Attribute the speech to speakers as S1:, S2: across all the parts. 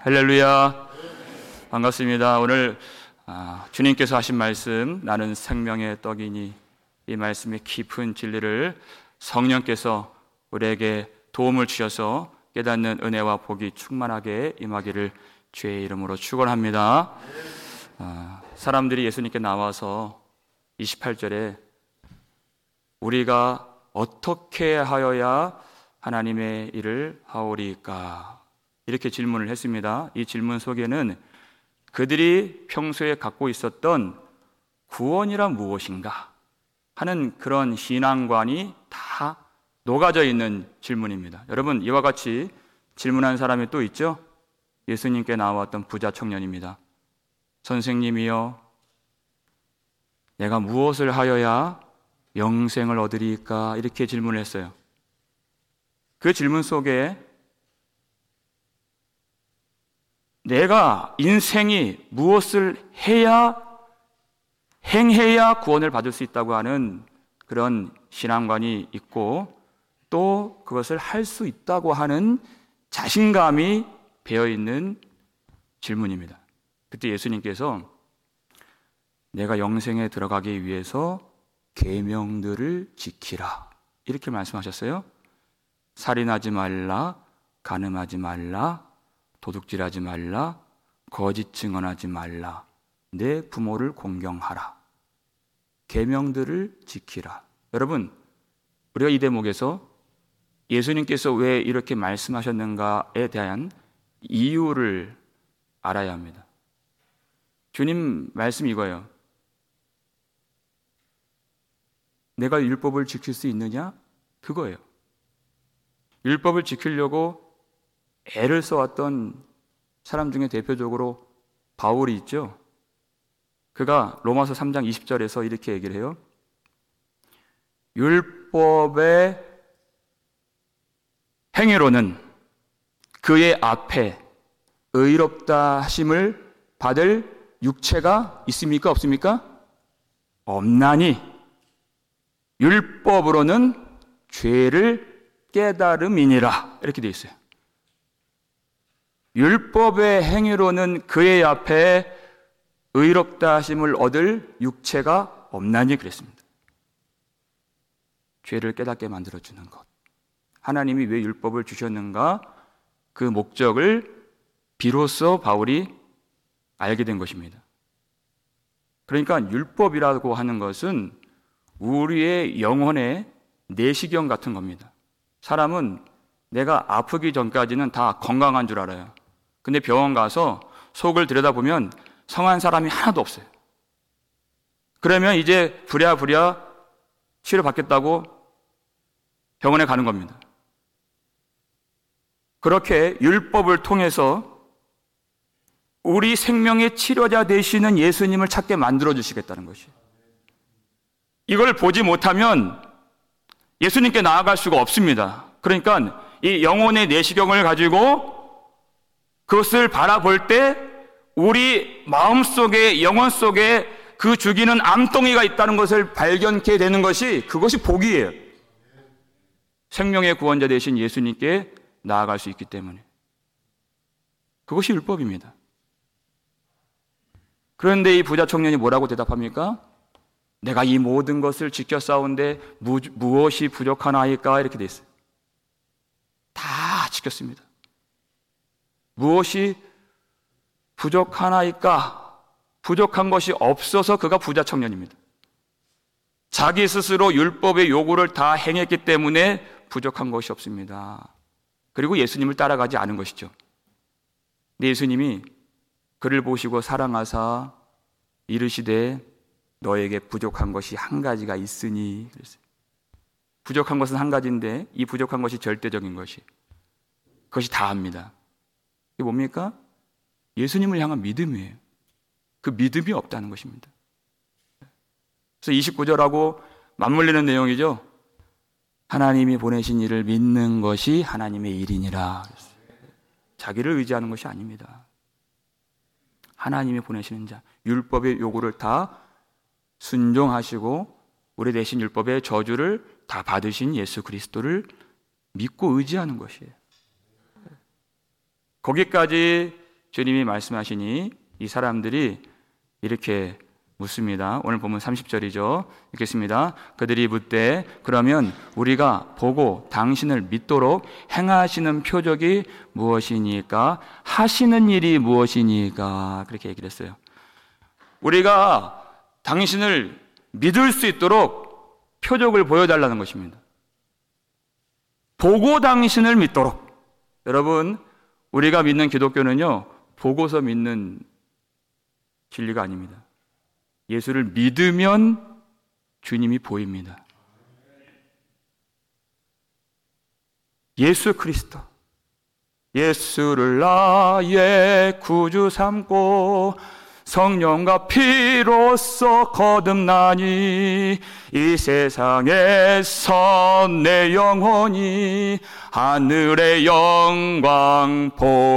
S1: 할렐루야. 반갑습니다. 오늘 주님께서 하신 말씀, 나는 생명의 떡이니, 이 말씀의 깊은 진리를 성령께서 우리에게 도움을 주셔서 깨닫는 은혜와 복이 충만하게 임하기를 주의 이름으로 축원합니다. 사람들이 예수님께 나와서 28절에 우리가 어떻게 하여야 하나님의 일을 하오리까? 이렇게 질문을 했습니다. 이 질문 속에는 그들이 평소에 갖고 있었던 구원이란 무엇인가 하는 그런 신앙관이 다 녹아져 있는 질문입니다. 여러분, 이와 같이 질문한 사람이 또 있죠? 예수님께 나왔던 부자 청년입니다. 선생님이여, 내가 무엇을 하여야 영생을 얻으리까? 이렇게 질문을 했어요. 그 질문 속에 내가 인생이 무엇을 행해야 구원을 받을 수 있다고 하는 그런 신앙관이 있고, 또 그것을 할 수 있다고 하는 자신감이 배어있는 질문입니다. 그때 예수님께서 내가 영생에 들어가기 위해서 계명들을 지키라, 이렇게 말씀하셨어요. 살인하지 말라, 간음하지 말라, 도둑질하지 말라, 거짓 증언하지 말라, 내 부모를 공경하라, 계명들을 지키라. 여러분, 우리가 이 대목에서 예수님께서 왜 이렇게 말씀하셨는가에 대한 이유를 알아야 합니다. 주님 말씀이 이거예요. 내가 율법을 지킬 수 있느냐? 그거예요. 율법을 지키려고 애를 써왔던 사람 중에 대표적으로 바울이 있죠. 그가 로마서 3장 20절에서 이렇게 얘기를 해요. 율법의 행위로는 그의 앞에 의롭다 하심을 받을 육체가 있습니까? 없습니까? 없나니 율법으로는 죄를 깨달음이니라, 이렇게 되어 있어요. 율법의 행위로는 그의 앞에 의롭다 하심을 얻을 육체가 없나니 그랬습니다. 죄를 깨닫게 만들어주는 것. 하나님이 왜 율법을 주셨는가? 그 목적을 비로소 바울이 알게 된 것입니다. 그러니까 율법이라고 하는 것은 우리의 영혼의 내시경 같은 겁니다. 사람은 내가 아프기 전까지는 다 건강한 줄 알아요. 근데 병원 가서 속을 들여다보면 성한 사람이 하나도 없어요. 그러면 이제 부랴부랴 치료받겠다고 병원에 가는 겁니다. 그렇게 율법을 통해서 우리 생명의 치료자 되시는 예수님을 찾게 만들어주시겠다는 것이에요. 이걸 보지 못하면 예수님께 나아갈 수가 없습니다. 그러니까 이 영혼의 내시경을 가지고 그것을 바라볼 때 우리 마음속에, 영혼 속에 그 죽이는 암덩이가 있다는 것을 발견케 되는 것이, 그것이 복이에요. 생명의 구원자 되신 예수님께 나아갈 수 있기 때문에. 그것이 율법입니다. 그런데 이 부자 청년이 뭐라고 대답합니까? 내가 이 모든 것을 지켜 싸운데 무엇이 부족하나이까? 이렇게 돼 있어요. 다 지켰습니다. 무엇이 부족하나이까? 부족한 것이 없어서 그가 부자 청년입니다. 자기 스스로 율법의 요구를 다 행했기 때문에 부족한 것이 없습니다. 그리고 예수님을 따라가지 않은 것이죠. 근데 예수님이 그를 보시고 사랑하사 이르시되 너에게 부족한 것이 한 가지가 있으니 그랬어요. 부족한 것은 한 가지인데 이 부족한 것이 절대적인 것이, 그것이 다합니다. 이게 뭡니까? 예수님을 향한 믿음이에요. 그 믿음이 없다는 것입니다. 그래서 29절하고 맞물리는 내용이죠. 하나님이 보내신 이를 믿는 것이 하나님의 일이니라. 자기를 의지하는 것이 아닙니다. 하나님이 보내시는 자, 율법의 요구를 다 순종하시고 우리 대신 율법의 저주를 다 받으신 예수 그리스도를 믿고 의지하는 것이에요. 거기까지 주님이 말씀하시니 이 사람들이 이렇게 묻습니다. 오늘 보면 30절이죠. 읽겠습니다. 그들이 묻되 그러면 우리가 보고 당신을 믿도록 행하시는 표적이 무엇이니까? 하시는 일이 무엇이니까? 그렇게 얘기를 했어요. 우리가 당신을 믿을 수 있도록 표적을 보여달라는 것입니다. 보고 당신을 믿도록. 여러분, 우리가 믿는 기독교는요, 보고서 믿는 진리가 아닙니다. 예수를 믿으면 주님이 보입니다. 예수 그리스도, 예수를 나의 구주 삼고 성령과 피로써 거듭나니 이 세상에서 내 영혼이 하늘의 영광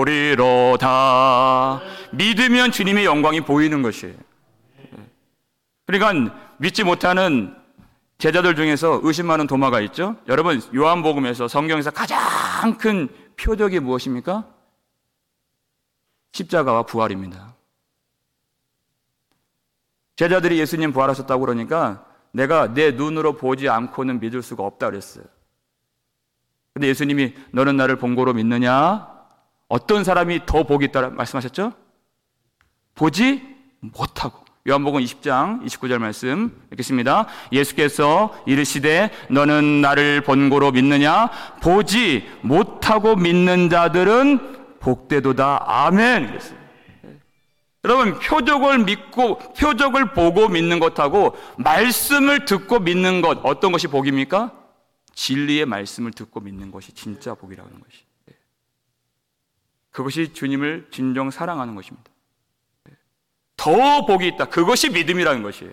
S1: 보리로다. 믿으면 주님의 영광이 보이는 것이에요. 그러니까 믿지 못하는 제자들 중에서 의심하는 도마가 있죠. 여러분, 요한복음에서, 성경에서 가장 큰 표적이 무엇입니까? 십자가와 부활입니다. 제자들이 예수님 부활하셨다고 그러니까 내가 내 눈으로 보지 않고는 믿을 수가 없다 그랬어요. 근데 예수님이 너는 나를 본고로 믿느냐? 어떤 사람이 더 복이 있다고 말씀하셨죠? 보지 못하고. 요한복음 20장 29절 말씀 읽겠습니다. 예수께서 이르시되 너는 나를 본고로 믿느냐? 보지 못하고 믿는 자들은 복되도다. 아멘. 그랬어요. 여러분, 표적을 믿고 표적을 보고 믿는 것하고 말씀을 듣고 믿는 것, 어떤 것이 복입니까? 진리의 말씀을 듣고 믿는 것이 진짜 복이라고 하는 것이. 그것이 주님을 진정 사랑하는 것입니다. 더 복이 있다. 그것이 믿음이라는 것이에요.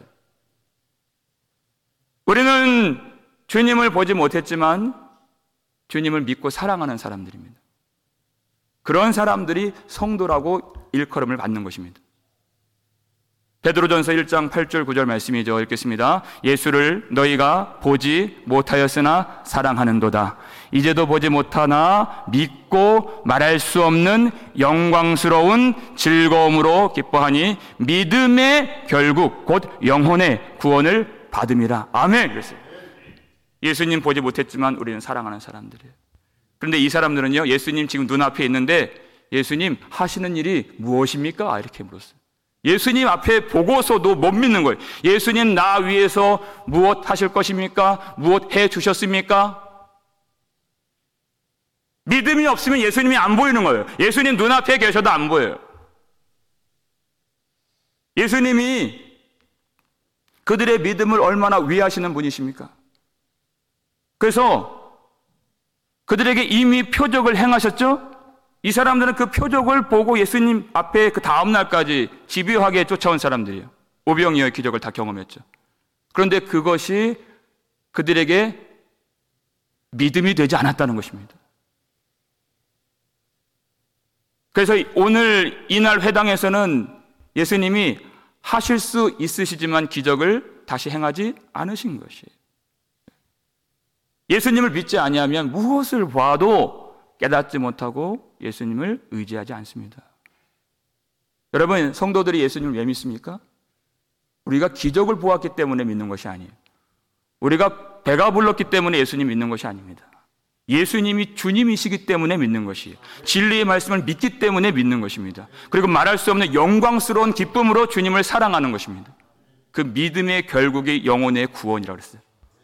S1: 우리는 주님을 보지 못했지만 주님을 믿고 사랑하는 사람들입니다. 그런 사람들이 성도라고 일컬음을 받는 것입니다. 베드로전서 1장 8절 9절 말씀이죠. 읽겠습니다. 예수를 너희가 보지 못하였으나 사랑하는도다. 이제도 보지 못하나 믿고 말할 수 없는 영광스러운 즐거움으로 기뻐하니 믿음의 결국 곧 영혼의 구원을 받음이라. 아멘. 그랬어요. 예수님 보지 못했지만 우리는 사랑하는 사람들이에요. 그런데 이 사람들은요, 예수님 지금 눈앞에 있는데 예수님 하시는 일이 무엇입니까? 이렇게 물었어요. 예수님 앞에 보고서도 못 믿는 거예요. 예수님 나 위해서 무엇 하실 것입니까? 무엇 해 주셨습니까? 믿음이 없으면 예수님이 안 보이는 거예요. 예수님 눈앞에 계셔도 안 보여요. 예수님이 그들의 믿음을 얼마나 위하시는 분이십니까? 그래서 그들에게 이미 표적을 행하셨죠? 이 사람들은 그 표적을 보고 예수님 앞에 그 다음날까지 집요하게 쫓아온 사람들이에요. 오병이어의 기적을 다 경험했죠. 그런데 그것이 그들에게 믿음이 되지 않았다는 것입니다. 그래서 오늘 이날 회당에서는 예수님이 하실 수 있으시지만 기적을 다시 행하지 않으신 것이에요. 예수님을 믿지 아니하면 무엇을 봐도 깨닫지 못하고 예수님을 의지하지 않습니다. 여러분, 성도들이 예수님을 왜 믿습니까? 우리가 기적을 보았기 때문에 믿는 것이 아니에요. 우리가 배가 불렀기 때문에 예수님 믿는 것이 아닙니다. 예수님이 주님이시기 때문에 믿는 것이에요. 진리의 말씀을 믿기 때문에 믿는 것입니다. 그리고 말할 수 없는 영광스러운 기쁨으로 주님을 사랑하는 것입니다. 그 믿음의 결국이 영혼의 구원이라고 했어요.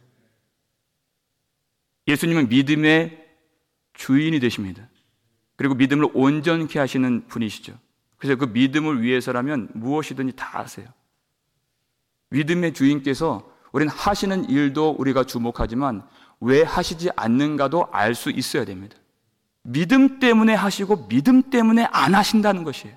S1: 예수님은 믿음의 주인이 되십니다. 그리고 믿음을 온전케 하시는 분이시죠. 그래서 그 믿음을 위해서라면 무엇이든지 다 하세요. 믿음의 주인께서 우리는 하시는 일도 우리가 주목하지만 왜 하시지 않는가도 알 수 있어야 됩니다. 믿음 때문에 하시고 믿음 때문에 안 하신다는 것이에요.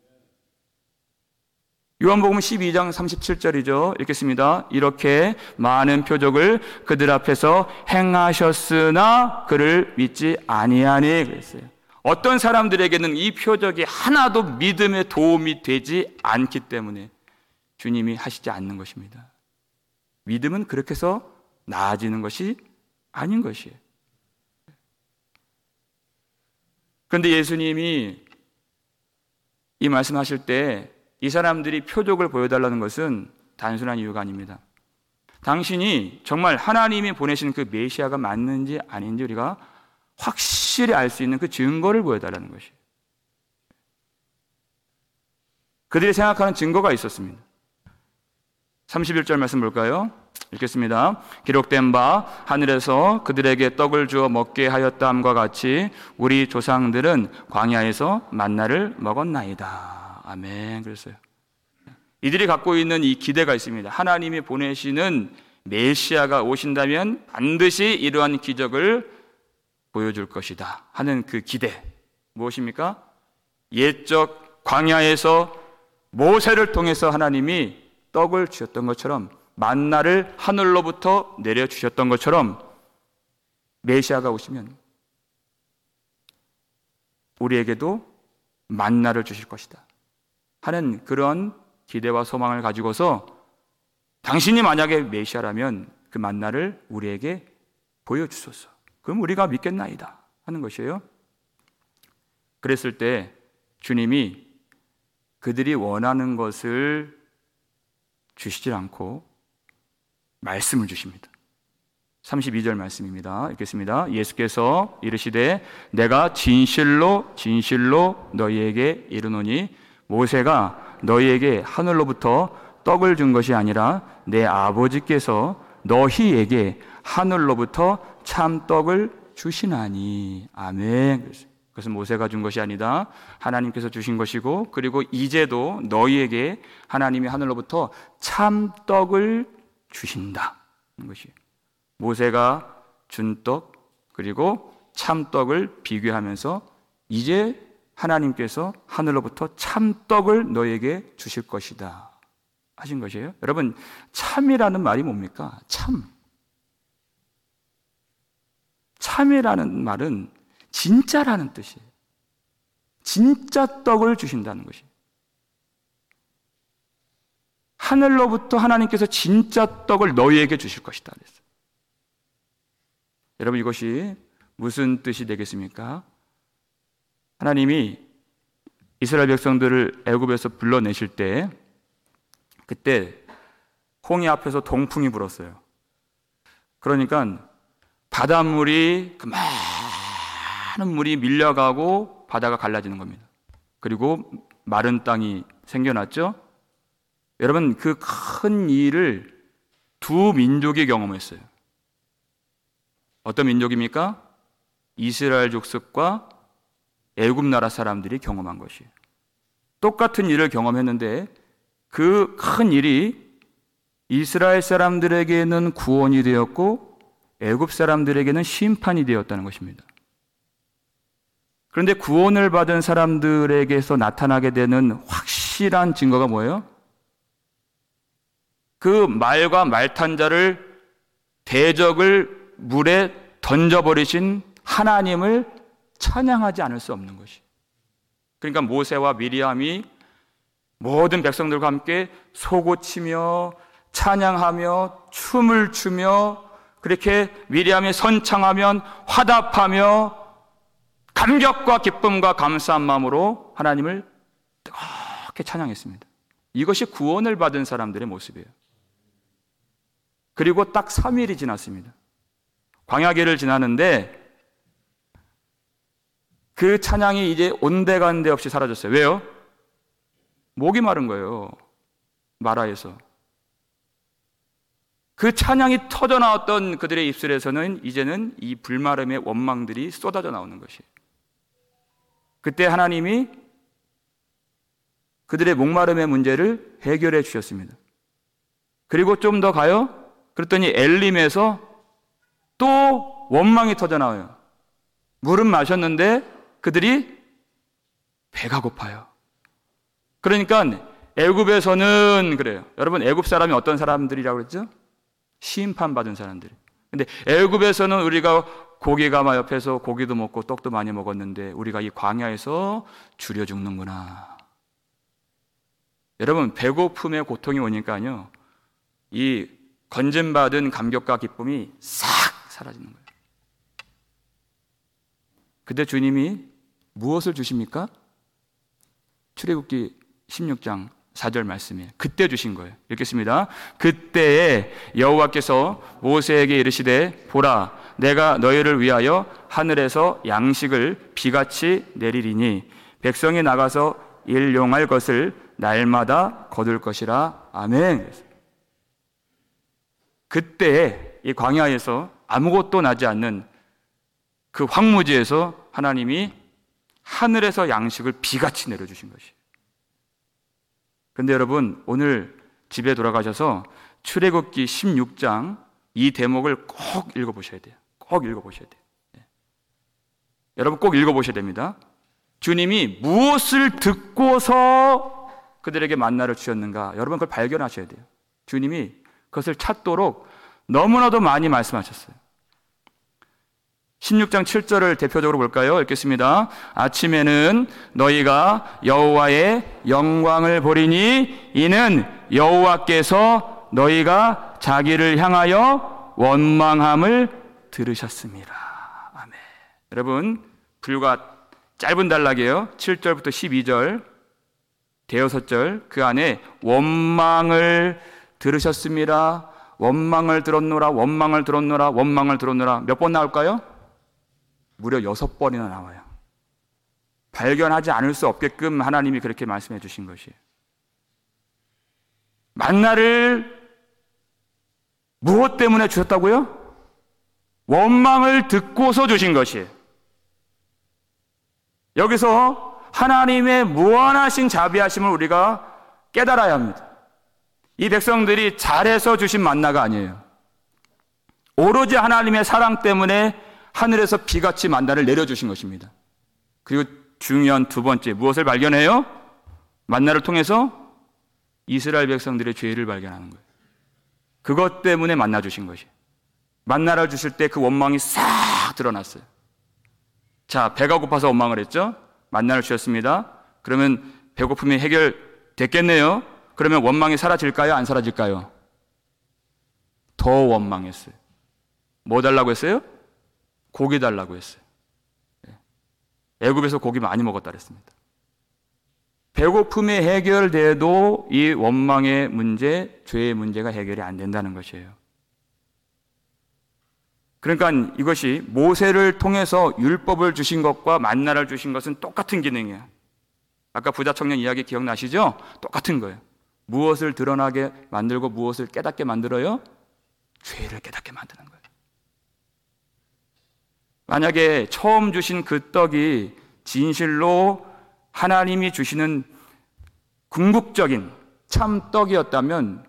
S1: 요한복음 12장 37절이죠. 읽겠습니다. 이렇게 많은 표적을 그들 앞에서 행하셨으나 그를 믿지 아니하니 그랬어요. 어떤 사람들에게는 이 표적이 하나도 믿음에 도움이 되지 않기 때문에 주님이 하시지 않는 것입니다. 믿음은 그렇게 해서 나아지는 것이 아닌 것이에요. 그런데 예수님이 이 말씀하실 때 이 사람들이 표적을 보여달라는 것은 단순한 이유가 아닙니다. 당신이 정말 하나님이 보내신 그 메시아가 맞는지 아닌지 우리가 확실히 알 수 있는 그 증거를 보여달라는 것이에요. 그들이 생각하는 증거가 있었습니다. 31절 말씀 볼까요? 읽겠습니다. 기록된 바 하늘에서 그들에게 떡을 주어 먹게 하였다함과 같이 우리 조상들은 광야에서 만나를 먹었나이다. 아멘. 그랬어요. 이들이 갖고 있는 이 기대가 있습니다. 하나님이 보내시는 메시아가 오신다면 반드시 이러한 기적을 보여줄 것이다 하는 그 기대. 무엇입니까? 옛적 광야에서 모세를 통해서 하나님이 떡을 주셨던 것처럼, 만나를 하늘로부터 내려주셨던 것처럼 메시아가 오시면 우리에게도 만나를 주실 것이다 하는 그런 기대와 소망을 가지고서 당신이 만약에 메시아라면 그 만나를 우리에게 보여주소서. 그럼 우리가 믿겠나이다 하는 것이에요. 그랬을 때 주님이 그들이 원하는 것을 주시질 않고 말씀을 주십니다. 32절 말씀입니다. 읽겠습니다. 예수께서 이르시되 내가 진실로 진실로 너희에게 이르노니 모세가 너희에게 하늘로부터 떡을 준 것이 아니라 내 아버지께서 너희에게 하늘로부터 참 떡을 주시나니. 아멘. 그것은 모세가 준 것이 아니다. 하나님께서 주신 것이고, 그리고 이제도 너희에게 하나님이 하늘로부터 참 떡을 주신다 하는 것이에요. 모세가 준 떡, 그리고 참 떡을 비교하면서 이제 하나님께서 하늘로부터 참떡을 너에게 주실 것이다 하신 것이에요. 여러분, 참이라는 말이 뭡니까? 참이라는 말은 진짜라는 뜻이에요. 진짜 떡을 주신다는 것이에요. 하늘로부터 하나님께서 진짜 떡을 너희에게 주실 것이다 그랬어요. 여러분, 이것이 무슨 뜻이 되겠습니까? 하나님이 이스라엘 백성들을 애굽에서 불러내실 때 그때 홍해 앞에서 동풍이 불었어요. 그러니까 바닷물이 그 많은 물이 밀려가고 바다가 갈라지는 겁니다. 그리고 마른 땅이 생겨났죠. 여러분, 그 큰 일을 두 민족이 경험했어요. 어떤 민족입니까? 이스라엘 족속과 애굽 나라 사람들이 경험한 것이에요. 똑같은 일을 경험했는데 그 큰 일이 이스라엘 사람들에게는 구원이 되었고 애굽 사람들에게는 심판이 되었다는 것입니다. 그런데 구원을 받은 사람들에게서 나타나게 되는 확실한 증거가 뭐예요? 그 말과 말탄자를 대적을 물에 던져버리신 하나님을 찬양하지 않을 수 없는 것이. 그러니까 모세와 미리암이 모든 백성들과 함께 솟구치며 찬양하며 춤을 추며 그렇게 미리암이 선창하면 화답하며 감격과 기쁨과 감사한 마음으로 하나님을 뜨겁게 찬양했습니다. 이것이 구원을 받은 사람들의 모습이에요. 그리고 딱 3일이 지났습니다. 광야길을 지나는데 그 찬양이 이제 온데간데 없이 사라졌어요. 왜요? 목이 마른 거예요. 마라에서. 그 찬양이 터져나왔던 그들의 입술에서는 이제는 이 불마름의 원망들이 쏟아져 나오는 것이에요. 그때 하나님이 그들의 목마름의 문제를 해결해 주셨습니다. 그리고 좀 더 가요? 그랬더니 엘림에서 또 원망이 터져 나와요. 물은 마셨는데 그들이 배가 고파요. 그러니까 애굽에서는 그래요. 여러분, 애굽 사람이 어떤 사람들이라고 그랬죠? 심판받은 사람들. 근데 애굽에서는 우리가 고기가 막 옆에서 고기도 먹고 떡도 많이 먹었는데 우리가 이 광야에서 줄여 죽는구나. 여러분, 배고픔의 고통이 오니까요, 이 건진받은 감격과 기쁨이 싹 사라지는 거예요. 그때 주님이 무엇을 주십니까? 출애굽기 16장 4절 말씀이에요. 그때 주신 거예요. 읽겠습니다. 그때에 여호와께서 모세에게 이르시되 보라 내가 너희를 위하여 하늘에서 양식을 비같이 내리리니 백성이 나가서 일용할 것을 날마다 거둘 것이라. 아멘. 그때에 이 광야에서 아무것도 나지 않는 그 황무지에서 하나님이 하늘에서 양식을 비같이 내려주신 것이에요. 그런데 여러분 오늘 집에 돌아가셔서 출애굽기 16장 이 대목을 꼭 읽어보셔야 돼요. 꼭 읽어보셔야 돼요. 네. 여러분 꼭 읽어보셔야 됩니다. 주님이 무엇을 듣고서 그들에게 만나를 주셨는가, 여러분 그걸 발견하셔야 돼요. 주님이 그것을 찾도록 너무나도 많이 말씀하셨어요. 16장 7절을 대표적으로 볼까요? 읽겠습니다. 아침에는 너희가 여호와의 영광을 보리니 이는 여호와께서 너희가 자기를 향하여 원망함을 들으셨습니다. 아멘. 여러분 불과 짧은 단락이에요. 7절부터 12절 대여섯 절 그 안에 원망을 들으셨습니다. 원망을 들었노라, 원망을 들었노라, 원망을 들었노라. 몇 번 나올까요? 무려 6번이나 나와요. 발견하지 않을 수 없게끔 하나님이 그렇게 말씀해 주신 것이에요. 만나를 무엇 때문에 주셨다고요? 원망을 듣고서 주신 것이에요. 여기서 하나님의 무한하신 자비하심을 우리가 깨달아야 합니다. 이 백성들이 잘해서 주신 만나가 아니에요. 오로지 하나님의 사랑 때문에 하늘에서 비같이 만나를 내려주신 것입니다. 그리고 중요한 두 번째, 무엇을 발견해요? 만나를 통해서 이스라엘 백성들의 죄를 발견하는 거예요. 그것 때문에 만나 주신 것이에요. 만나를 주실 때 그 원망이 싹 드러났어요. 자, 배가 고파서 원망을 했죠? 만나를 주셨습니다. 그러면 배고픔이 해결됐겠네요. 그러면 원망이 사라질까요? 안 사라질까요? 더 원망했어요. 뭐 달라고 했어요? 고기 달라고 했어요. 애굽에서 고기 많이 먹었다 그랬습니다. 배고픔이 해결돼도 이 원망의 문제, 죄의 문제가 해결이 안 된다는 것이에요. 그러니까 이것이 모세를 통해서 율법을 주신 것과 만나를 주신 것은 똑같은 기능이에요. 아까 부자 청년 이야기 기억나시죠? 똑같은 거예요. 무엇을 드러나게 만들고 무엇을 깨닫게 만들어요? 죄를 깨닫게 만드는 거예요. 만약에 처음 주신 그 떡이 진실로 하나님이 주시는 궁극적인 참 떡이었다면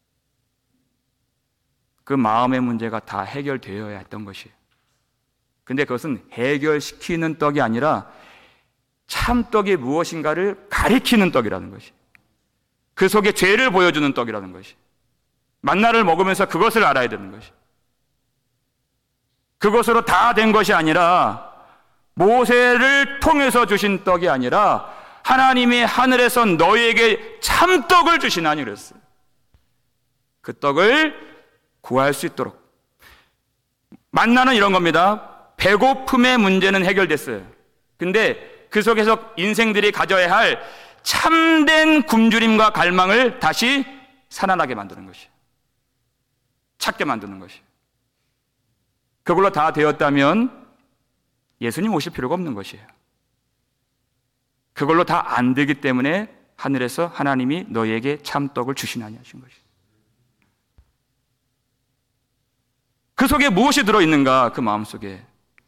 S1: 그 마음의 문제가 다 해결되어야 했던 것이에요. 근데 그것은 해결시키는 떡이 아니라 참떡이 무엇인가를 가리키는 떡이라는 것이, 그 속에 죄를 보여주는 떡이라는 것이, 만나를 먹으면서 그것을 알아야 되는 것이, 그것으로 다 된 것이 아니라 모세를 통해서 주신 떡이 아니라 하나님이 하늘에서 너희에게 참떡을 주시나니 그랬어요. 그 떡을 구할 수 있도록. 만나는 이런 겁니다. 배고픔의 문제는 해결됐어요. 근데 그 속에서 인생들이 가져야 할 참된 굶주림과 갈망을 다시 살아나게 만드는 것이에요. 찾게 만드는 것이에요. 그걸로 다 되었다면 예수님 오실 필요가 없는 것이에요. 그걸로 다 안 되기 때문에 하늘에서 하나님이 너희에게 참떡을 주시나니 하신 것이에요. 그 속에 무엇이 들어있는가? 그 마음속에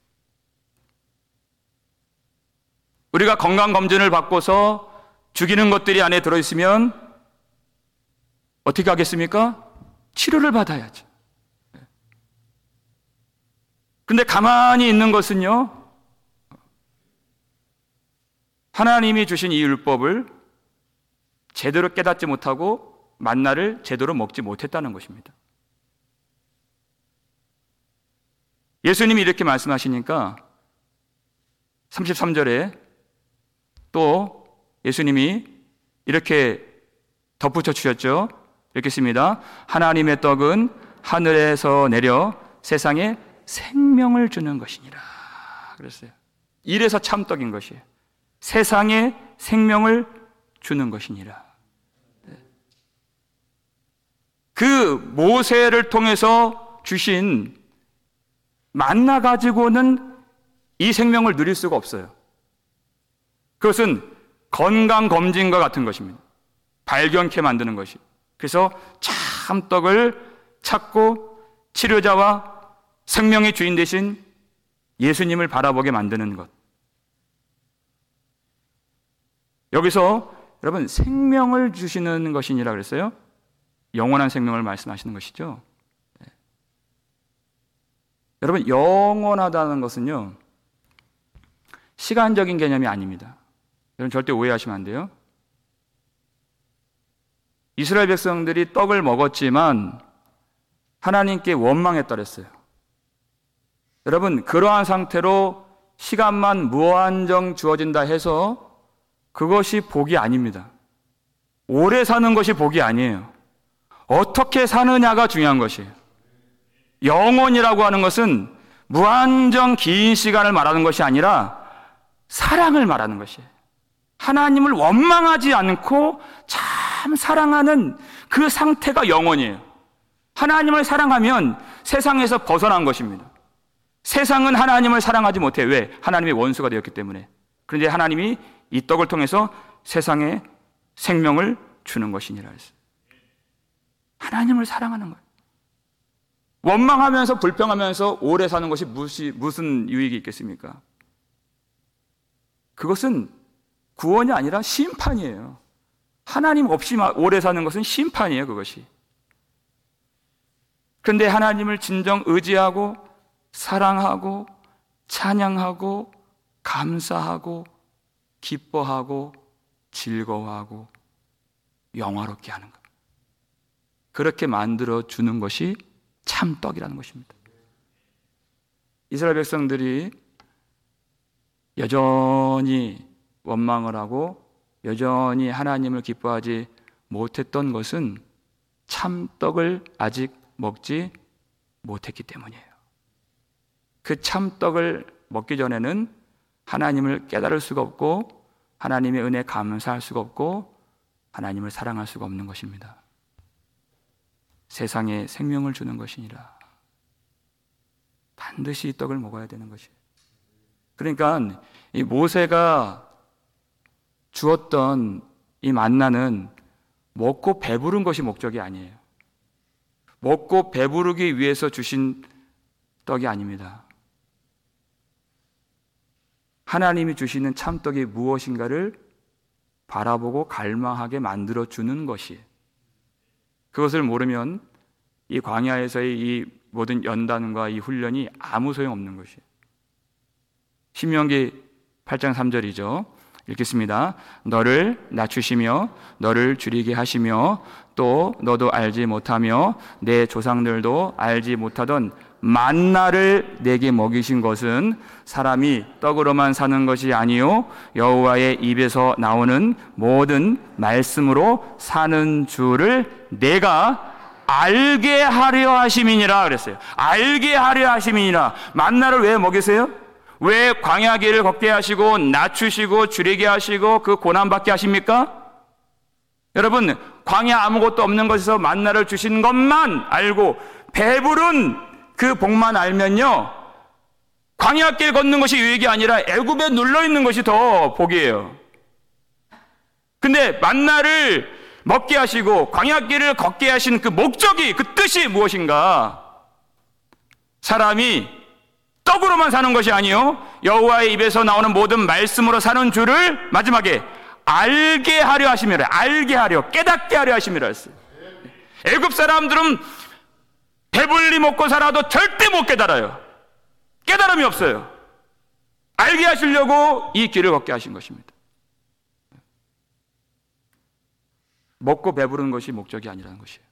S1: 우리가 건강검진을 받고서 죽이는 것들이 안에 들어있으면 어떻게 하겠습니까? 치료를 받아야죠. 그런데 가만히 있는 것은요, 하나님이 주신 이 율법을 제대로 깨닫지 못하고 만나를 제대로 먹지 못했다는 것입니다. 예수님이 이렇게 말씀하시니까 33절에 또 예수님이 이렇게 덧붙여 주셨죠. 읽겠습니다. 하나님의 떡은 하늘에서 내려 세상에 생명을 주는 것이니라 그랬어요. 이래서 참떡인 것이에요. 세상에 생명을 주는 것이니라. 그 모세를 통해서 주신 만나 가지고는 이 생명을 누릴 수가 없어요. 그것은 건강검진과 같은 것입니다. 발견케 만드는 것이. 그래서 참떡을 찾고 치료자와 생명의 주인 되신 예수님을 바라보게 만드는 것. 여기서 여러분 생명을 주시는 것이니라 그랬어요. 영원한 생명을 말씀하시는 것이죠. 네. 여러분 영원하다는 것은요 시간적인 개념이 아닙니다. 여러분 절대 오해하시면 안 돼요. 이스라엘 백성들이 떡을 먹었지만 하나님께 원망했다 그랬어요. 여러분 그러한 상태로 시간만 무한정 주어진다 해서 그것이 복이 아닙니다. 오래 사는 것이 복이 아니에요. 어떻게 사느냐가 중요한 것이에요. 영원이라고 하는 것은 무한정 긴 시간을 말하는 것이 아니라 사랑을 말하는 것이에요. 하나님을 원망하지 않고 참 사랑하는 그 상태가 영원이에요. 하나님을 사랑하면 세상에서 벗어난 것입니다. 세상은 하나님을 사랑하지 못해요. 왜? 하나님의 원수가 되었기 때문에. 그런데 하나님이 이 떡을 통해서 세상에 생명을 주는 것이니라 했어요. 하나님을 사랑하는 거예요. 원망하면서 불평하면서 오래 사는 것이 무슨 유익이 있겠습니까? 그것은 구원이 아니라 심판이에요. 하나님 없이 오래 사는 것은 심판이에요, 그것이. 그런데 하나님을 진정 의지하고 사랑하고 찬양하고 감사하고 기뻐하고 즐거워하고 영화롭게 하는 것. 그렇게 만들어 주는 것이 참떡이라는 것입니다. 이스라엘 백성들이 여전히 원망을 하고 여전히 하나님을 기뻐하지 못했던 것은 참떡을 아직 먹지 못했기 때문이에요. 그 참떡을 먹기 전에는 하나님을 깨달을 수가 없고 하나님의 은혜에 감사할 수가 없고 하나님을 사랑할 수가 없는 것입니다. 세상에 생명을 주는 것이니라. 반드시 이 떡을 먹어야 되는 것이에요. 그러니까 이 모세가 주었던 이 만나는 먹고 배부른 것이 목적이 아니에요. 먹고 배부르기 위해서 주신 떡이 아닙니다. 하나님이 주시는 참떡이 무엇인가를 바라보고 갈망하게 만들어주는 것이에요. 그것을 모르면 이 광야에서의 이 모든 연단과 이 훈련이 아무 소용없는 것이에요. 신명기 8장 3절이죠. 읽겠습니다. 너를 낮추시며 너를 줄이게 하시며 또 너도 알지 못하며 내 조상들도 알지 못하던 만나를 내게 먹이신 것은 사람이 떡으로만 사는 것이 아니요 여호와의 입에서 나오는 모든 말씀으로 사는 줄을 내가 알게 하려 하심이니라 그랬어요. 알게 하려 하심이니라. 만나를 왜 먹이세요? 왜 광야길을 걷게 하시고 낮추시고 줄이게 하시고 그 고난받게 하십니까? 여러분 광야 아무것도 없는 곳에서 만나를 주신 것만 알고 배부른 그 복만 알면요 광야길 걷는 것이 유익이 아니라 애굽에 눌러있는 것이 더 복이에요. 근데 만나를 먹게 하시고 광야길을 걷게 하신 그 목적이 그 뜻이 무엇인가? 사람이 떡으로만 사는 것이 아니요 여호와의 입에서 나오는 모든 말씀으로 사는 줄을 마지막에 알게 하려 하심이라. 알게 하려 깨닫게 하려 하심이라 했어요. 애굽 사람들은 배불리 먹고 살아도 절대 못 깨달아요. 깨달음이 없어요. 알게 하시려고 이 길을 걷게 하신 것입니다. 먹고 배부른 것이 목적이 아니라는 것이에요.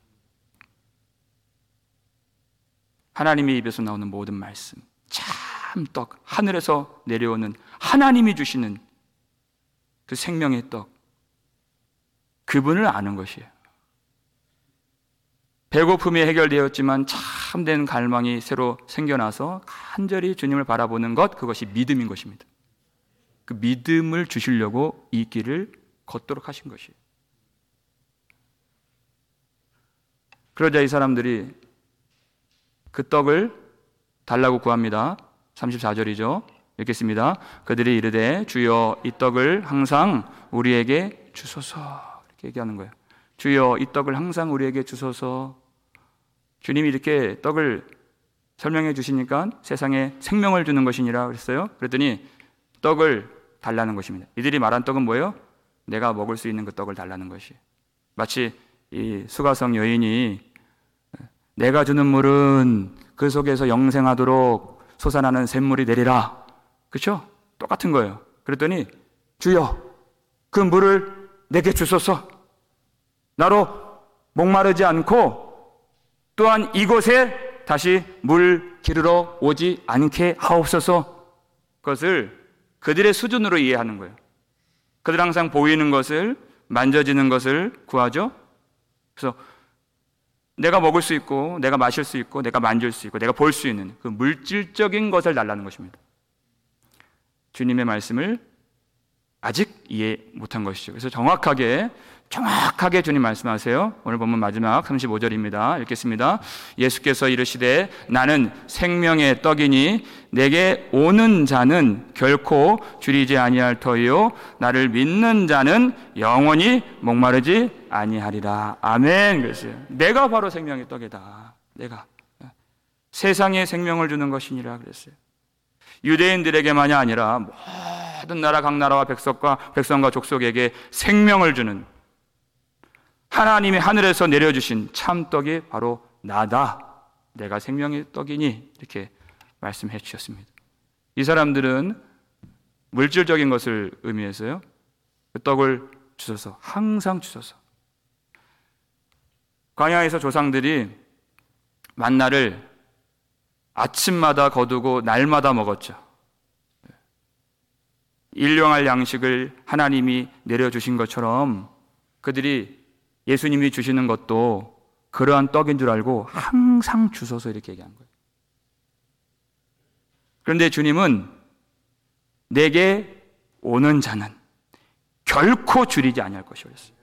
S1: 하나님의 입에서 나오는 모든 말씀, 참떡, 하늘에서 내려오는 하나님이 주시는 그 생명의 떡, 그분을 아는 것이에요. 배고픔이 해결되었지만 참된 갈망이 새로 생겨나서 간절히 주님을 바라보는 것, 그것이 믿음인 것입니다. 그 믿음을 주시려고 이 길을 걷도록 하신 것이에요. 그러자 이 사람들이 그 떡을 달라고 구합니다. 34절이죠. 읽겠습니다. 그들이 이르되 주여 이 떡을 항상 우리에게 주소서. 이렇게 얘기하는 거예요. 주여 이 떡을 항상 우리에게 주소서. 주님이 이렇게 떡을 설명해 주시니까 세상에 생명을 주는 것이니라 그랬어요. 그랬더니 떡을 달라는 것입니다. 이들이 말한 떡은 뭐예요? 내가 먹을 수 있는 그 떡을 달라는 것이. 마치 이 수가성 여인이 내가 주는 물은 그 속에서 영생하도록 솟아나는 샘물이 내리라. 그렇죠? 똑같은 거예요. 그랬더니 주여 그 물을 내게 주소서. 나로 목마르지 않고 또한 이곳에 다시 물 기르러 오지 않게 하옵소서. 그것을 그들의 수준으로 이해하는 거예요. 그들 항상 보이는 것을, 만져지는 것을 구하죠. 그래서 내가 먹을 수 있고 내가 마실 수 있고 내가 만질 수 있고 내가 볼 수 있는 그 물질적인 것을 달라는 것입니다. 주님의 말씀을 아직 이해 못한 것이죠. 그래서 정확하게 주님 말씀하세요. 오늘 본문 마지막 35절입니다. 읽겠습니다. 예수께서 이르시되 나는 생명의 떡이니 내게 오는 자는 결코 줄이지 아니할 터이요 나를 믿는 자는 영원히 목마르지 아니하리라. 아멘. 그랬어요. 내가 바로 생명의 떡이다. 내가 세상에 생명을 주는 것이니라 그랬어요. 유대인들에게만이 아니라 모든 나라 각 나라와 백성과 족속에게 생명을 주는 하나님이 하늘에서 내려주신 참떡이 바로 나다. 내가 생명의 떡이니 이렇게 말씀해 주셨습니다. 이 사람들은 물질적인 것을 의미해서요. 그 떡을 주셔서 항상 주셔서. 광야에서 조상들이 만나를 아침마다 거두고 날마다 먹었죠. 일용할 양식을 하나님이 내려주신 것처럼 그들이 예수님이 주시는 것도 그러한 떡인 줄 알고 항상 주셔서 이렇게 얘기한 거예요. 그런데 주님은 내게 오는 자는 결코 줄이지 아니할 것이라 그랬어요.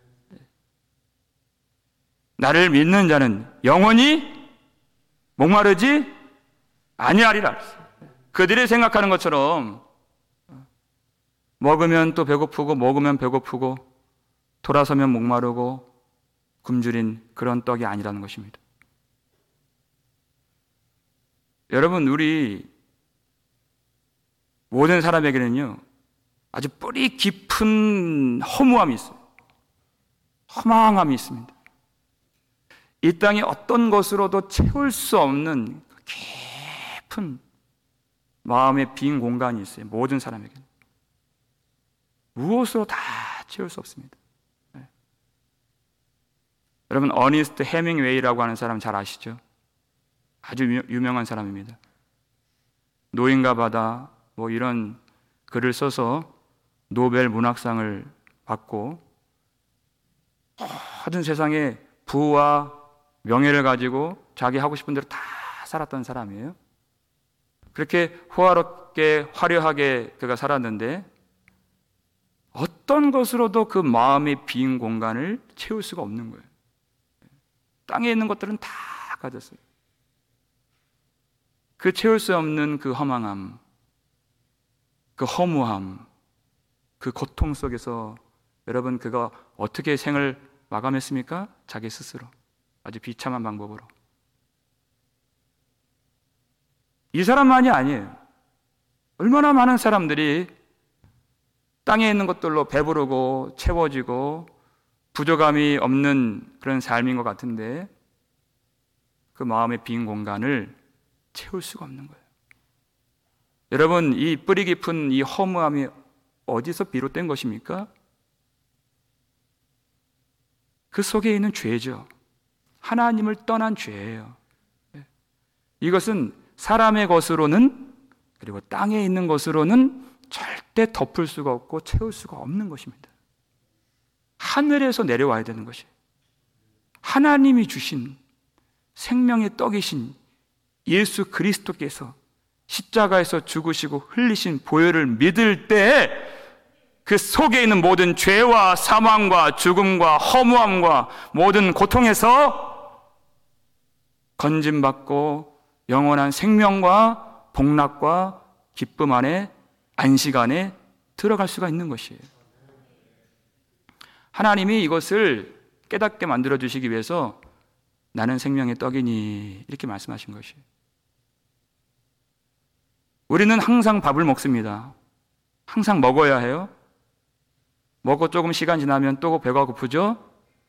S1: 나를 믿는 자는 영원히 목마르지 아니하리라 그랬어요. 그들이 생각하는 것처럼 먹으면 또 배고프고 먹으면 배고프고 돌아서면 목마르고 굶주린 그런 떡이 아니라는 것입니다. 여러분, 우리 모든 사람에게는요 아주 뿌리 깊은 허무함이 있어요. 허망함이 있습니다. 이 땅에 어떤 것으로도 채울 수 없는 깊은 마음의 빈 공간이 있어요. 모든 사람에게는 무엇으로 다 채울 수 없습니다. 여러분, 어니스트 해밍웨이라고 하는 사람 잘 아시죠? 아주 유명한 사람입니다. 노인과 바다 뭐 이런 글을 써서 노벨 문학상을 받고 모든 세상에 부와 명예를 가지고 자기 하고 싶은 대로 다 살았던 사람이에요. 그렇게 호화롭게 화려하게 그가 살았는데 어떤 것으로도 그 마음의 빈 공간을 채울 수가 없는 거예요. 땅에 있는 것들은 다 가졌어요. 그 채울 수 없는 그 허망함, 그 허무함, 그 고통 속에서 여러분 그가 어떻게 생을 마감했습니까? 자기 스스로 아주 비참한 방법으로. 이 사람만이 아니에요. 얼마나 많은 사람들이 땅에 있는 것들로 배부르고 채워지고 부족함이 없는 그런 삶인 것 같은데 그 마음의 빈 공간을 채울 수가 없는 거예요. 여러분, 이 뿌리 깊은 이 허무함이 어디서 비롯된 것입니까? 그 속에 있는 죄죠. 하나님을 떠난 죄예요. 이것은 사람의 것으로는 그리고 땅에 있는 것으로는 절대 덮을 수가 없고 채울 수가 없는 것입니다. 하늘에서 내려와야 되는 것이에요. 하나님이 주신 생명의 떡이신 예수 그리스도께서 십자가에서 죽으시고 흘리신 보혈을 믿을 때 그 속에 있는 모든 죄와 사망과 죽음과 허무함과 모든 고통에서 건짐받고 영원한 생명과 복락과 기쁨 안에, 안식 안에 들어갈 수가 있는 것이에요. 하나님이 이것을 깨닫게 만들어주시기 위해서 나는 생명의 떡이니 이렇게 말씀하신 것이에요. 우리는 항상 밥을 먹습니다. 항상 먹어야 해요. 먹고 조금 시간 지나면 또 배가 고프죠?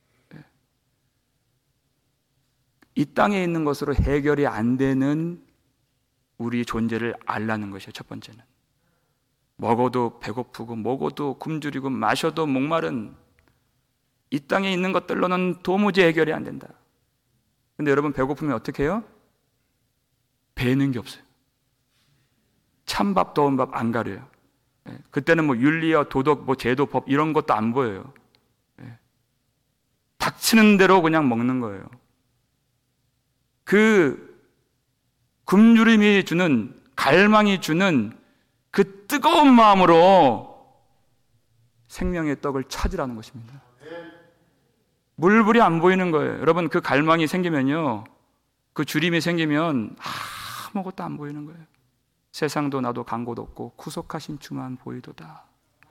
S1: 이 땅에 있는 것으로 해결이 안 되는 우리 존재를 알라는 것이에요. 첫 번째는 먹어도 배고프고 먹어도 굶주리고 마셔도 목마른 이 땅에 있는 것들로는 도무지 해결이 안 된다. 근데 여러분 배고프면 어떻게 해요? 배는 게 없어요. 찬밥 더운 밥 안 가려요. 그때는 뭐 윤리와 도덕, 뭐 제도, 법 이런 것도 안 보여요. 닥치는 대로 그냥 먹는 거예요. 그 굶주림이 주는, 갈망이 주는 그 뜨거운 마음으로 생명의 떡을 찾으라는 것입니다. 물불이 안 보이는 거예요. 여러분 그 갈망이 생기면요, 그 주림이 생기면 아무것도 안 보이는 거예요. 세상도 나도 간 곳 없고 구속하신 주만 보이도다.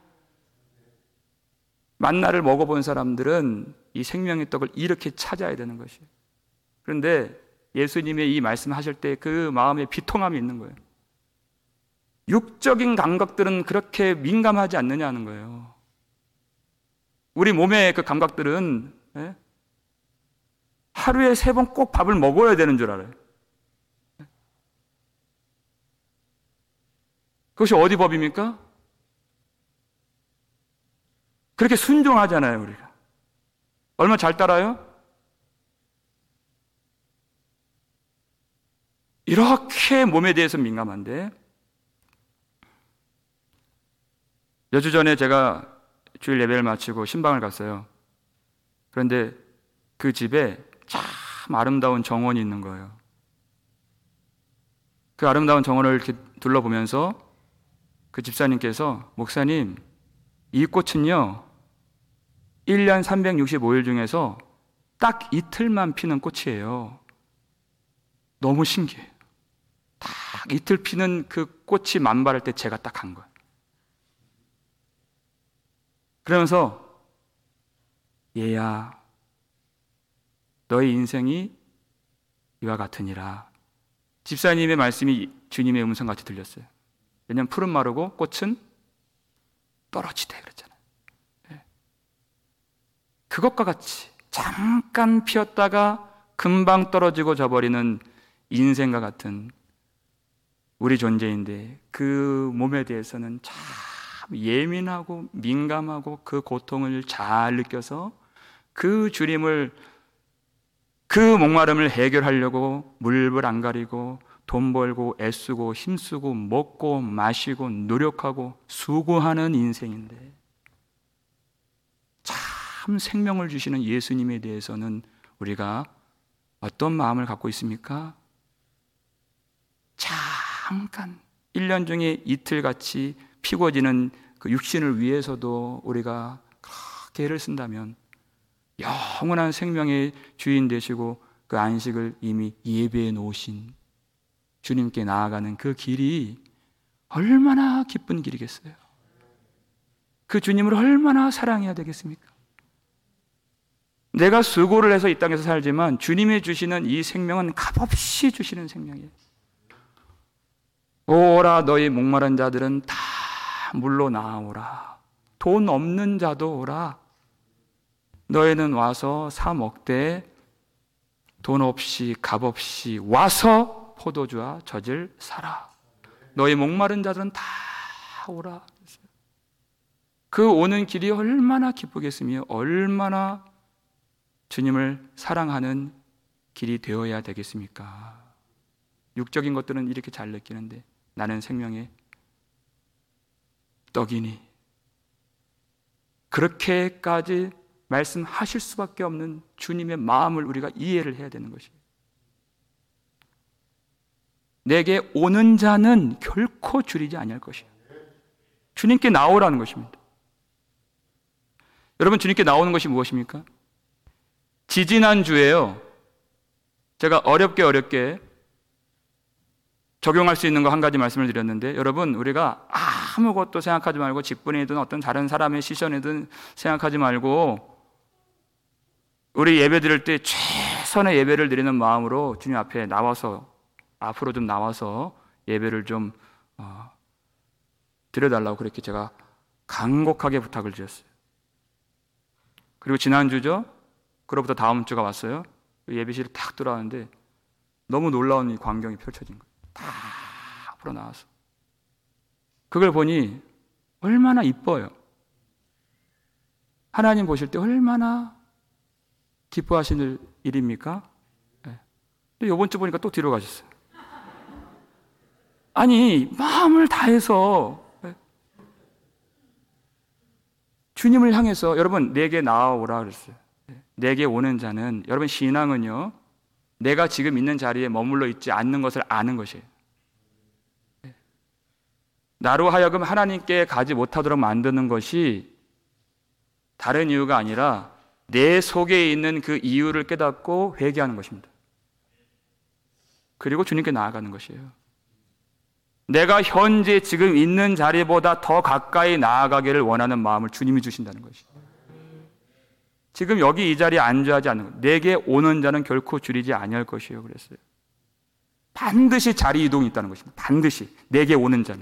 S1: 만나를 먹어본 사람들은 이 생명의 떡을 이렇게 찾아야 되는 것이에요. 그런데 예수님의 이 말씀하실 때 그 마음에 비통함이 있는 거예요. 육적인 감각들은 그렇게 민감하지 않느냐는 거예요. 우리 몸의 그 감각들은 하루에 3번 꼭 밥을 먹어야 되는 줄 알아요. 그것이 어디 법입니까? 그렇게 순종하잖아요, 우리가. 얼마나 잘 따라요? 이렇게 몸에 대해서 민감한데, 몇 주 전에 제가 주일 예배를 마치고 신방을 갔어요. 그런데 그 집에 참 아름다운 정원이 있는 거예요. 그 아름다운 정원을 이렇게 둘러보면서 그 집사님께서, 목사님, 이 꽃은요 1년 365일 중에서 딱 이틀만 피는 꽃이에요. 너무 신기해요. 딱 이틀 피는 그 꽃이 만발할 때 제가 딱 간 거예요. 그러면서 얘야, 너의 인생이 이와 같으니라. 집사님의 말씀이 주님의 음성같이 들렸어요. 왜냐하면 풀은 마르고 꽃은 떨어지대 그랬잖아요. 그것과 같이 잠깐 피었다가 금방 떨어지고 져버리는 인생과 같은 우리 존재인데, 그 몸에 대해서는 참 예민하고 민감하고 그 고통을 잘 느껴서 그 주림을, 그 목마름을 해결하려고 물불 안 가리고 돈 벌고 애쓰고 힘쓰고 먹고 마시고 노력하고 수고하는 인생인데, 참 생명을 주시는 예수님에 대해서는 우리가 어떤 마음을 갖고 있습니까? 잠깐 1년 중에 이틀같이 피고지는 그 육신을 위해서도 우리가 그렇게 애를 쓴다면 영원한 생명의 주인 되시고 그 안식을 이미 예배해 놓으신 주님께 나아가는 그 길이 얼마나 기쁜 길이겠어요. 그 주님을 얼마나 사랑해야 되겠습니까? 내가 수고를 해서 이 땅에서 살지만 주님이 주시는 이 생명은 값없이 주시는 생명이에요. 오라 너희 목마른 자들은 다 물로 나오라. 돈 없는 자도 오라. 너희는 와서 사 먹되 돈 없이 값 없이 와서 포도주와 젖을 사라. 너희 목마른 자들은 다 오라. 그 오는 길이 얼마나 기쁘겠으며 얼마나 주님을 사랑하는 길이 되어야 되겠습니까? 육적인 것들은 이렇게 잘 느끼는데 나는 생명의 떡이니, 그렇게까지 말씀하실 수밖에 없는 주님의 마음을 우리가 이해를 해야 되는 것이에요. 내게 오는 자는 결코 줄이지 아니할 것이에요. 주님께 나오라는 것입니다. 여러분, 주님께 나오는 것이 무엇입니까? 지지난주에요, 제가 어렵게 적용할 수 있는 거 한 가지 말씀을 드렸는데, 여러분, 우리가 아무것도 생각하지 말고 직분이든 어떤 다른 사람의 시선이든 생각하지 말고 우리 예배 드릴 때 최선의 예배를 드리는 마음으로 주님 앞에 나와서, 앞으로 좀 나와서 예배를 좀 드려달라고 그렇게 제가 간곡하게 부탁을 드렸어요. 그리고 지난주죠? 그로부터 다음 주가 왔어요. 예배실에 딱 들어왔는데 너무 놀라운 이 광경이 펼쳐진 거예요. 다 앞으로 나와서. 그걸 보니 얼마나 이뻐요. 하나님 보실 때 얼마나 기뻐하시는 일입니까? 네. 근데 이번 주 보니까 또 뒤로 가셨어요. 아니, 마음을 다해서 주님을 향해서, 여러분, 내게 나아오라 그랬어요. 내게 오는 자는, 여러분, 신앙은요, 내가 지금 있는 자리에 머물러 있지 않는 것을 아는 것이에요. 나로 하여금 하나님께 가지 못하도록 만드는 것이 다른 이유가 아니라 내 속에 있는 그 이유를 깨닫고 회개하는 것입니다. 그리고 주님께 나아가는 것이에요. 내가 현재 지금 있는 자리보다 더 가까이 나아가기를 원하는 마음을 주님이 주신다는 것이에요. 지금 여기 이 자리에 안주하지 않는 것, 내게 오는 자는 결코 줄이지 아니할 것이에요. 그랬어요. 반드시 자리 이동이 있다는 것입니다. 반드시 내게 오는 자는.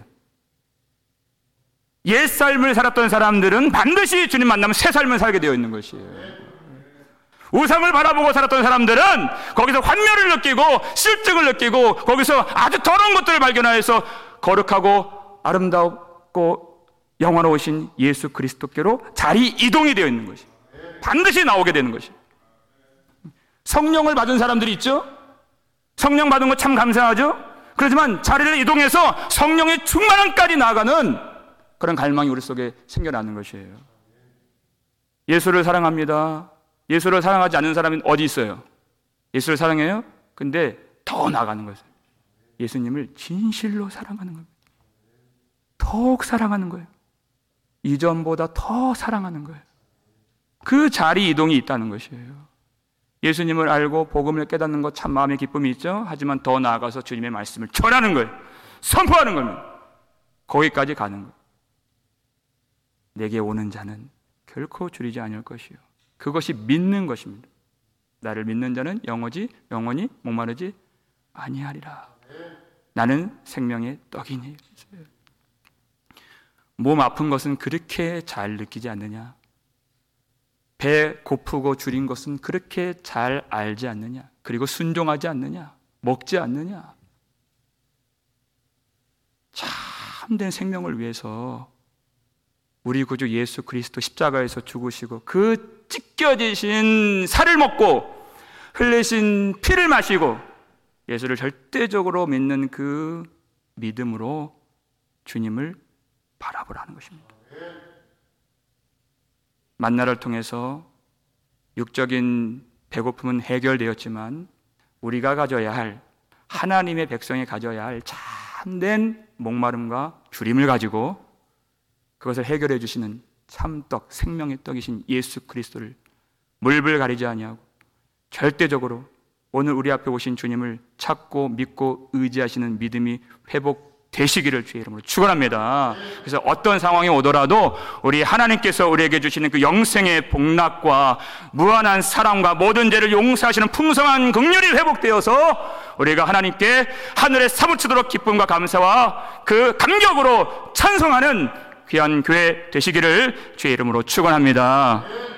S1: 옛 삶을 살았던 사람들은 반드시 주님 만나면 새 삶을 살게 되어 있는 것이에요. 우상을 바라보고 살았던 사람들은 거기서 환멸을 느끼고 실증을 느끼고 거기서 아주 더러운 것들을 발견하여서 거룩하고 아름답고 영원하신 예수 그리스도께로 자리 이동이 되어 있는 것이 반드시 나오게 되는 것이. 성령을 받은 사람들이 있죠. 성령 받은 거 참 감사하죠. 그렇지만 자리를 이동해서 성령의 충만함까지 나아가는 그런 갈망이 우리 속에 생겨나는 것이에요. 예수를 사랑합니다. 예수를 사랑하지 않는 사람은 어디 있어요? 예수를 사랑해요? 근데 더 나아가는 거예요. 예수님을 진실로 사랑하는 겁니다. 더욱 사랑하는 거예요. 이전보다 더 사랑하는 거예요. 그 자리 이동이 있다는 것이에요. 예수님을 알고 복음을 깨닫는 것 참 마음의 기쁨이 있죠. 하지만 더 나아가서 주님의 말씀을 전하는 거예요. 선포하는 겁니다. 거기까지 가는 거예요. 내게 오는 자는 결코 줄이지 않을 것이요. 그것이 믿는 것입니다. 나를 믿는 자는 영원히 목마르지 아니하리라. 나는 생명의 떡이니. 몸 아픈 것은 그렇게 잘 느끼지 않느냐? 배 고프고 줄인 것은 그렇게 잘 알지 않느냐? 그리고 순종하지 않느냐? 먹지 않느냐? 참된 생명을 위해서 우리 구주 예수 그리스도 십자가에서 죽으시고 그 찢겨지신 살을 먹고 흘리신 피를 마시고 예수를 절대적으로 믿는 그 믿음으로 주님을 바라보라는 것입니다. 만나를 통해서 육적인 배고픔은 해결되었지만 우리가 가져야 할, 하나님의 백성이 가져야 할 참된 목마름과 주림을 가지고 그것을 해결해 주시는 참떡, 생명의 떡이신 예수 그리스도를 물불 가리지 아니하고 절대적으로 오늘 우리 앞에 오신 주님을 찾고 믿고 의지하시는 믿음이 회복되시기를 주의 이름으로 축원합니다. 그래서 어떤 상황이 오더라도 우리 하나님께서 우리에게 주시는 그 영생의 복락과 무한한 사랑과 모든 죄를 용서하시는 풍성한 긍휼이 회복되어서 우리가 하나님께 하늘에 사무치도록 기쁨과 감사와 그 감격으로 찬송하는 귀한 교회 되시기를 주의 이름으로 축원합니다.